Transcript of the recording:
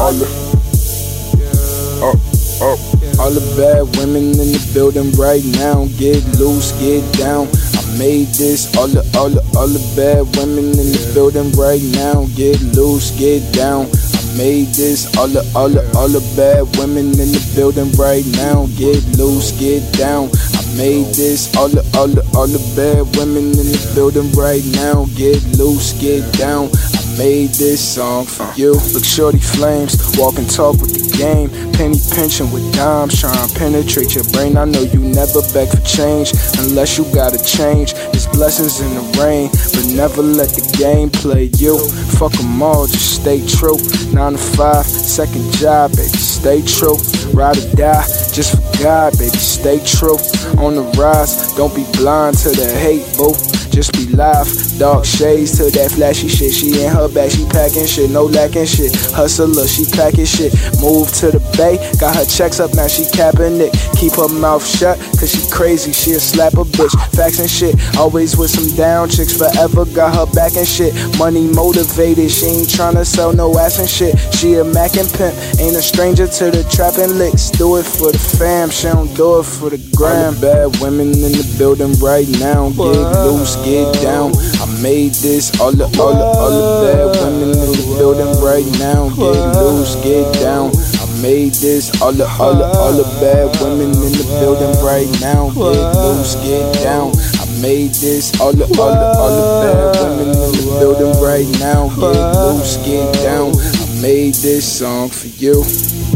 all the, all the bad women in the building right now. Get loose, get down. I made this. All the bad women in the building right now. Get loose, get down. I made this. All the bad women in the building right now. Get loose, get down. I made this. All the bad women in the building right now. Get loose, get down. I made this song for you. Look, shorty flames, walk and talk with the game. Penny pinching with dimes, trying to penetrate your brain. I know you never beg for change unless you gotta change. There's blessings in the rain, but never let the game play you. Fuck them all, just stay true. 9 to 5, second job, baby, stay true. Ride or die, just for God, baby, stay true. On the rise, don't be blind to the hate, boo. Just be live, dark shades to that flashy shit. She in her bag, she packing shit, no lacking shit. Hustler, she packing shit. Move to the bay, got her checks up, now she capping it. Keep her mouth shut, cause she crazy, she'll slap a bitch. Facts and shit, always with some down chicks. Forever got her back and shit. Money motivated, she ain't tryna sell no ass and shit. She a Mac and pimp, ain't a stranger to the trapping licks. Do it for the fam, she don't do it for the gram. All the bad women in the building right now. Get loose, get down. I made this. All the bad women in the building right now. Get loose, get down. I made this. All the bad women in the building right now. Get loose, get down. I made this. All the bad women in the building right now. Get loose, get down. I made this song for you.